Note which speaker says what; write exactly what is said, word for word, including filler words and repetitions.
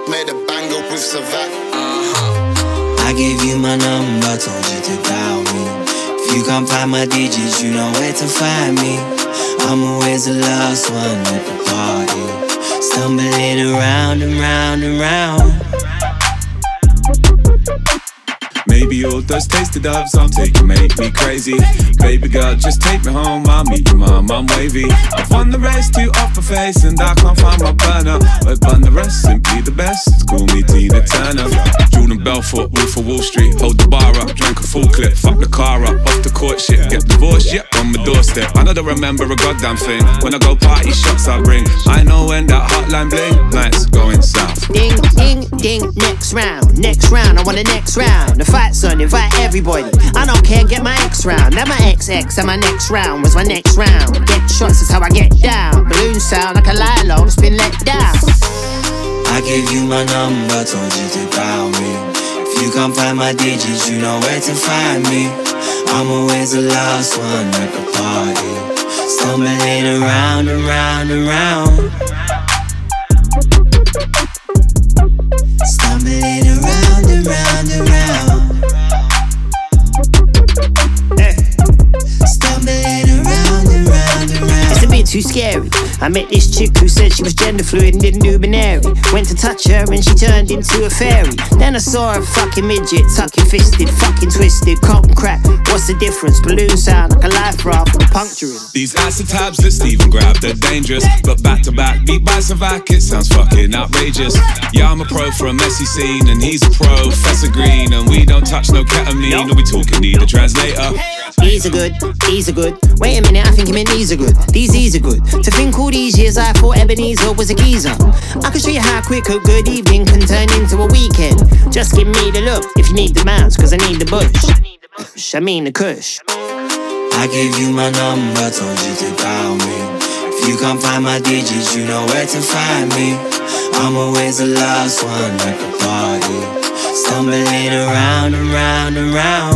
Speaker 1: Made a banger with Savat.
Speaker 2: I gave you my number, told you to dial me. If you can't find my digits, you know where to find me. I'm always the last one at the party, stumbling around and round and round.
Speaker 3: Maybe all those tasted dubs I'm taking make me crazy. Baby girl, just take me home, I'll meet your mum, I'm wavy. I've won the race to off my face and I can't find my burner. But bun the rest, simply the best, call me Tina Turner. Jordan Belfort, Wolf of Wall Street, hold the bar up, drank a full clip, fuck the car up, off the court shit, get divorced, yep, on my doorstep. I don't remember a goddamn thing, when I go party shots I bring. I know when that hotline bling, nights going south.
Speaker 4: Ding, ding, ding, next round, next round, I want the next round. The fight's on, invite everybody, I don't care, get my ex round. Now my X X and my next round was my next round. Get shots, that's how I get down. Balloon sound like a lilo, it's been let down.
Speaker 2: I gave you my number, told you to dial me. If you can't find my digits, you know where to find me. I'm always the last one at the party, stumbling around and round and round. Stumbling around and round and round. Stumbling around and round and round.
Speaker 4: It's a bit too scary. I met this chick who said she was gender fluid and didn't do binary. Went to touch her and she turned into a fairy. Then I saw a fucking midget, tucking fisted, fucking twisted, cock and crack. What's the difference? Balloon sound like a life raft with puncturing.
Speaker 3: These acid tabs that Steven grabbed, they're dangerous. But back to back, beat by Savat, it sounds fucking outrageous. Yeah, I'm a pro for a messy scene, and he's a pro, Professor Green. And we don't touch no ketamine, or we talking need a translator.
Speaker 4: These are good, these are good. Wait a minute, I think he meant these are good. These, these are good. To think all these years I thought Ebenezer was a geezer. I can show you how quick a good evening can turn into a weekend. Just give me the look if you need the mouse, cause I need the bush. I mean the kush.
Speaker 2: I gave you my number, told you to dial me. If you can't find my digits, you know where to find me. I'm always the last one at the party, stumbling around and round and round.